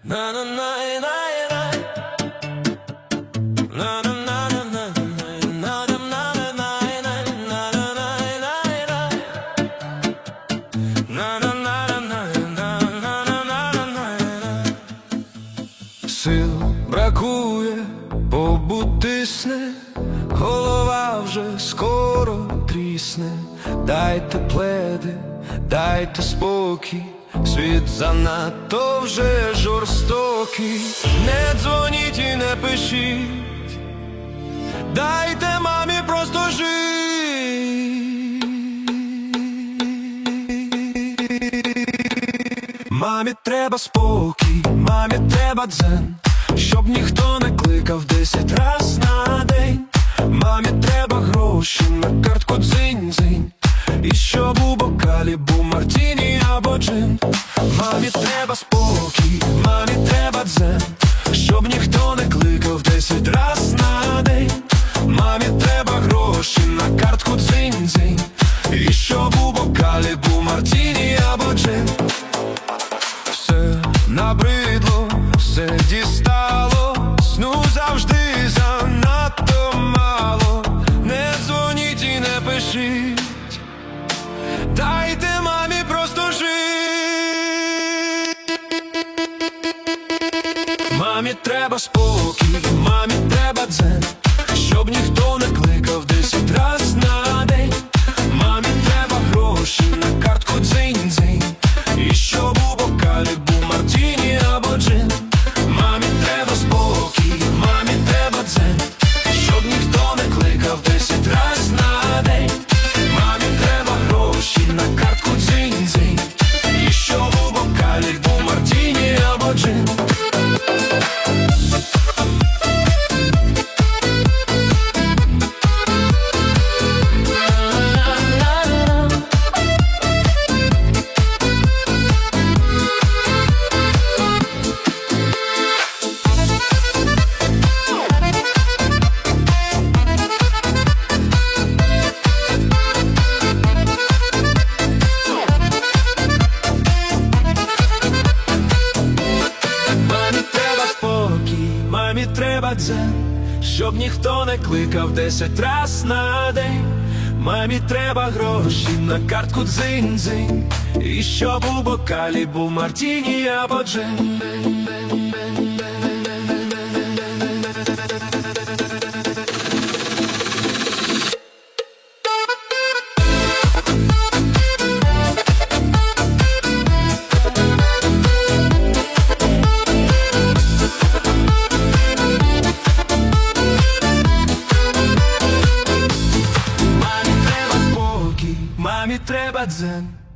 Сил бракує, побут тисне, голова вже скоро трісне. Дайте пледи, дайте спокій, світ занадто вже жорстокий. Не дзвоніть і не пишіть, дайте мамі просто жить. Мамі треба спокій, мамі треба дзен, щоб ніхто не кликав 10 раз на день. Мамі треба гроші на картку дзинь-дзинь, і щоб у бокалі був мартіні або джин. Мамі треба спокій, мамі треба дзен, щоб ніхто не кликав 10 раз на день. Мамі треба гроші на картку дзинь-дзинь, і щоб у бокалі був мартіні або джин. Все набридло, все дістало, сну завжди занадто мало. Не дзвоніть і не пишіть, дайте мамі просто жить. Мамі треба спокій, мамі треба дзен, щоб ніхто не кликав 10 раз на день. Мамі треба гроші на картку дзинь-дзинь, і щоб у бокалі був мартіні або джин. Мамі треба спокій, мамі треба дзен, щоб ніхто не кликав 10 раз на день. Мамі треба гроші на картку дзинь-дзинь, і щоб у бокалі був мартіні або джин. Мамі треба дзен, щоб ніхто не кликав 10 раз на день. Мамі треба гроші на картку дзинь-дзинь, і щоб у бокалі був мартіні або джин. Мамі треба дзен,